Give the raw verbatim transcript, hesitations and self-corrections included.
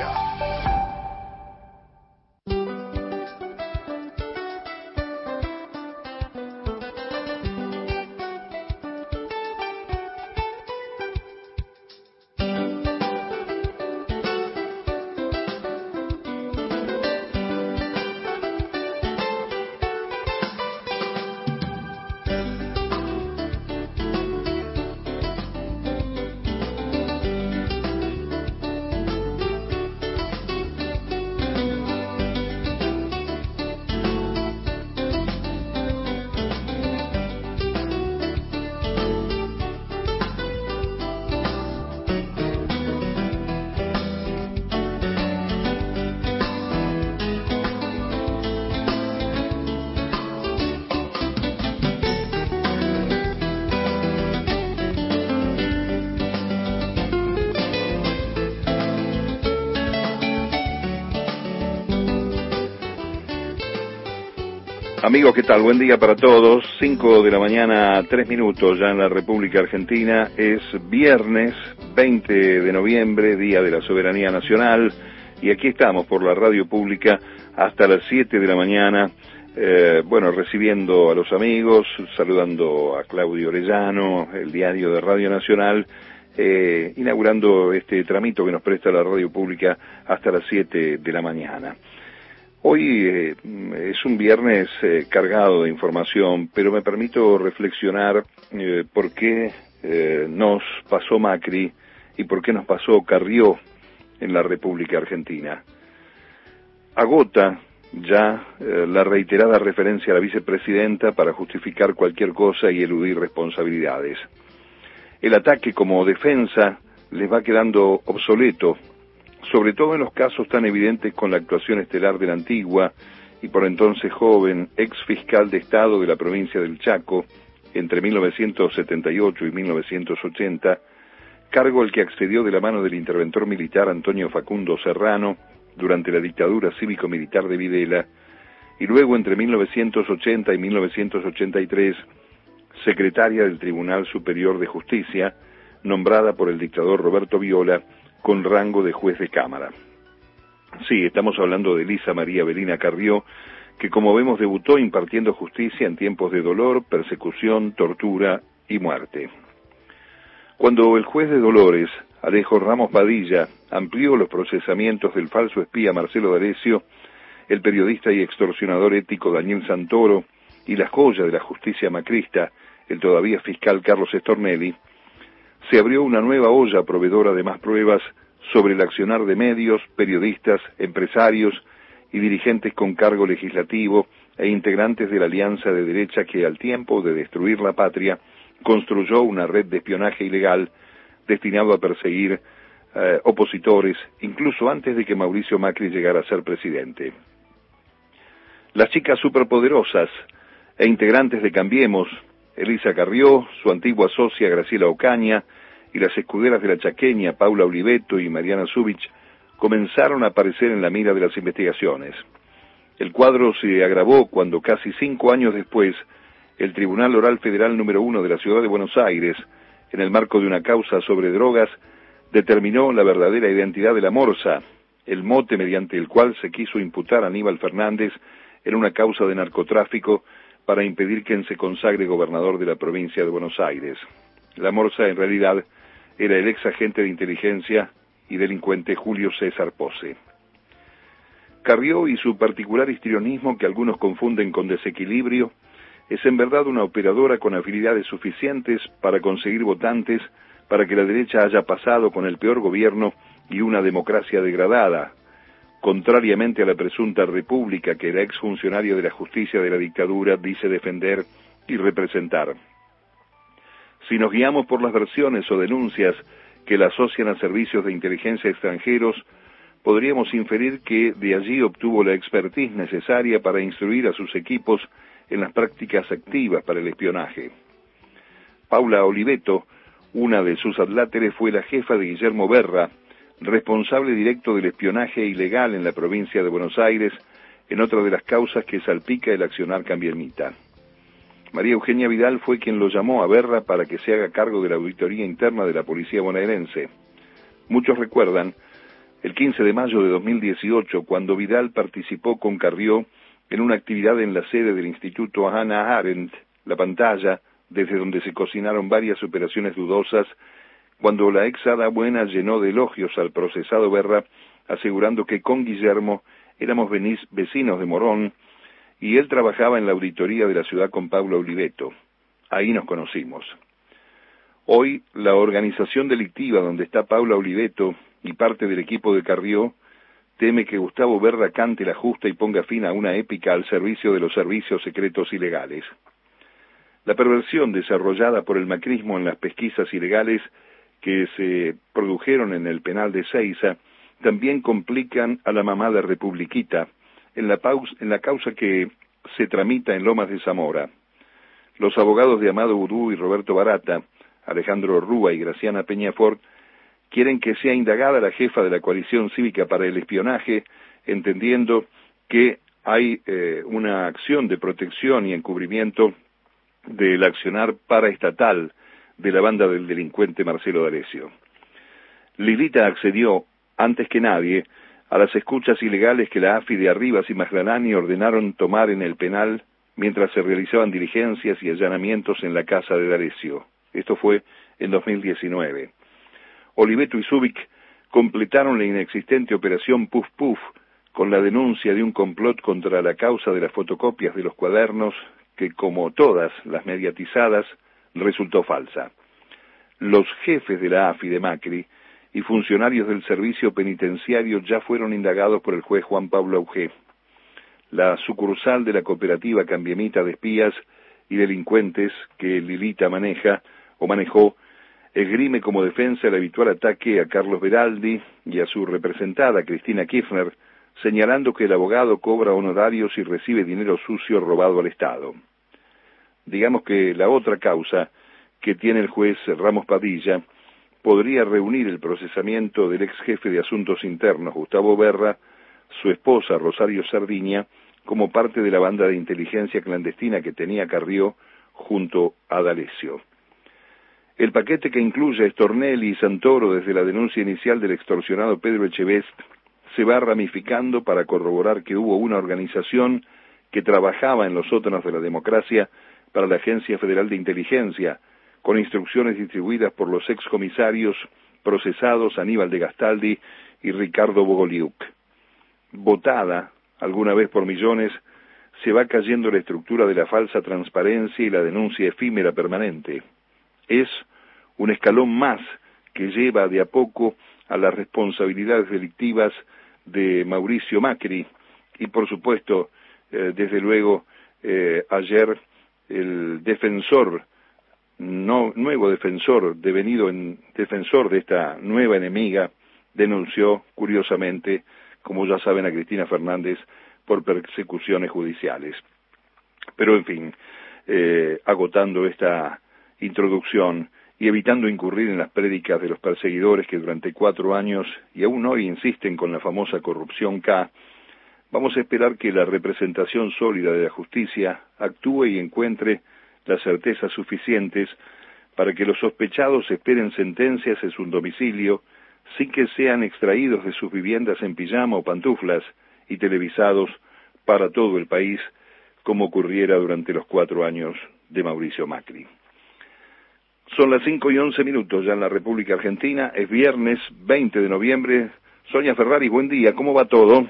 Pública. Amigos, ¿qué tal? Buen día para todos. cinco de la mañana, tres minutos ya en la República Argentina. Es viernes veinte de noviembre, Día de la Soberanía Nacional, y aquí estamos por la Radio Pública hasta las siete de la mañana, eh, bueno, recibiendo a los amigos, saludando a Claudio Orellano, el diario de Radio Nacional, eh, inaugurando este tramito que nos presta la Radio Pública hasta las siete de la mañana. Hoy eh, es un viernes eh, cargado de información, pero me permito reflexionar eh, por qué eh, nos pasó Macri y por qué nos pasó Carrió en la República Argentina. Agota ya eh, la reiterada referencia a la vicepresidenta para justificar cualquier cosa y eludir responsabilidades. El ataque como defensa les va quedando obsoleto, sobre todo en los casos tan evidentes con la actuación estelar de la antigua y por entonces joven ex fiscal de Estado de la provincia del Chaco entre mil novecientos setenta y ocho y mil novecientos ochenta, cargo al que accedió de la mano del interventor militar Antonio Facundo Serrano durante la dictadura cívico-militar de Videla, y luego entre mil novecientos ochenta y mil novecientos ochenta y tres, secretaria del Tribunal Superior de Justicia, nombrada por el dictador Roberto Viola con rango de juez de cámara. Sí, estamos hablando de Elisa María Belina Carrió, que como vemos debutó impartiendo justicia en tiempos de dolor, persecución, tortura y muerte. Cuando el juez de Dolores, Alejo Ramos Padilla, amplió los procesamientos del falso espía Marcelo D'Alessio, el periodista y extorsionador ético Daniel Santoro y la joya de la justicia macrista, el todavía fiscal Carlos Stornelli, se abrió una nueva olla proveedora de más pruebas sobre el accionar de medios, periodistas, empresarios y dirigentes con cargo legislativo e integrantes de la alianza de derecha que, al tiempo de destruir la patria, construyó una red de espionaje ilegal destinado a perseguir eh, opositores, incluso antes de que Mauricio Macri llegara a ser presidente. Las chicas superpoderosas e integrantes de Cambiemos, Elisa Carrió, su antigua socia Graciela Ocaña y las escuderas de la chaqueña Paula Oliveto y Mariana Zubich comenzaron a aparecer en la mira de las investigaciones. El cuadro se agravó cuando casi cinco años después el Tribunal Oral Federal número uno de la Ciudad de Buenos Aires, en el marco de una causa sobre drogas, determinó la verdadera identidad de la Morsa, el mote mediante el cual se quiso imputar a Aníbal Fernández en una causa de narcotráfico para impedir que se consagre gobernador de la provincia de Buenos Aires. La Morsa, en realidad, era el ex agente de inteligencia y delincuente Julio César Pose. Carrió y su particular histrionismo, que algunos confunden con desequilibrio, es en verdad una operadora con habilidades suficientes para conseguir votantes para que la derecha haya pasado con el peor gobierno y una democracia degradada, contrariamente a la presunta república que el exfuncionario de la justicia de la dictadura dice defender y representar. Si nos guiamos por las versiones o denuncias que la asocian a servicios de inteligencia extranjeros, podríamos inferir que de allí obtuvo la expertise necesaria para instruir a sus equipos en las prácticas activas para el espionaje. Paula Oliveto, una de sus adláteres, fue la jefa de Guillermo Berra, responsable directo del espionaje ilegal en la provincia de Buenos Aires, en otra de las causas que salpica el accionar cambiemita. María Eugenia Vidal fue quien lo llamó a Berra para que se haga cargo de la auditoría interna de la policía bonaerense. Muchos recuerdan el quince de mayo de dos mil dieciocho, cuando Vidal participó con Carrió en una actividad en la sede del Instituto Hannah Arendt, La Pantalla, desde donde se cocinaron varias operaciones dudosas, cuando la ex hada buena llenó de elogios al procesado Berra, asegurando que con Guillermo éramos vecinos de Morón, y él trabajaba en la auditoría de la ciudad con Paula Oliveto. Ahí nos conocimos. Hoy, la organización delictiva donde está Paula Oliveto y parte del equipo de Carrió teme que Gustavo Berra cante la justa y ponga fin a una épica al servicio de los servicios secretos ilegales. La perversión desarrollada por el macrismo en las pesquisas ilegales que se produjeron en el penal de Seiza también complican a la mamá de Republiquita en la, paus, en la causa que se tramita en Lomas de Zamora. Los abogados de Amado Udú y Roberto Barata, Alejandro Rúa y Graciana Peñafort, quieren que sea indagada la jefa de la coalición cívica para el espionaje, entendiendo que hay eh, una acción de protección y encubrimiento del accionar paraestatal de la banda del delincuente Marcelo D'Alessio. Lilita accedió, antes que nadie, a las escuchas ilegales que la AFI de Arribas y Maglanani ordenaron tomar en el penal mientras se realizaban diligencias y allanamientos en la casa de D'Alessio. Esto fue en dos mil diecinueve. Oliveto y Zubik completaron la inexistente operación Puf Puf con la denuncia de un complot contra la causa de las fotocopias de los cuadernos que, como todas las mediatizadas, resultó falsa. Los jefes de la AFI de Macri y funcionarios del servicio penitenciario ya fueron indagados por el juez Juan Pablo Augé. La sucursal de la cooperativa Cambiemita de espías y delincuentes que Lilita maneja o manejó esgrime como defensa el habitual ataque a Carlos Beraldi y a su representada Cristina Kirchner, señalando que el abogado cobra honorarios y recibe dinero sucio robado al Estado. Digamos que la otra causa que tiene el juez Ramos Padilla podría reunir el procesamiento del ex jefe de Asuntos Internos, Gustavo Berra, su esposa Rosario Sardiña, como parte de la banda de inteligencia clandestina que tenía Carrió junto a D'Alessio. El paquete que incluye a Stornelli y Santoro desde la denuncia inicial del extorsionado Pedro Echevest se va ramificando para corroborar que hubo una organización que trabajaba en los sótanos de la democracia para la Agencia Federal de Inteligencia, con instrucciones distribuidas por los excomisarios procesados Aníbal de Gastaldi y Ricardo Bogoliuk. Votada alguna vez por millones, se va cayendo la estructura de la falsa transparencia y la denuncia efímera permanente. Es un escalón más que lleva de a poco a las responsabilidades delictivas de Mauricio Macri y, por supuesto, eh, desde luego, eh, ayer el defensor, no, nuevo defensor, devenido en defensor de esta nueva enemiga, denunció, curiosamente, como ya saben, a Cristina Fernández por persecuciones judiciales. Pero, en fin, eh, agotando esta introducción y evitando incurrir en las prédicas de los perseguidores que durante cuatro años y aún hoy insisten con la famosa corrupción K, vamos a esperar que la representación sólida de la justicia actúe y encuentre las certezas suficientes para que los sospechados esperen sentencias en su domicilio sin que sean extraídos de sus viviendas en pijama o pantuflas y televisados para todo el país, como ocurriera durante los cuatro años de Mauricio Macri. Son las cinco y once minutos ya en la República Argentina, es viernes veinte de noviembre. Sonia Ferrari, buen día, ¿cómo va todo?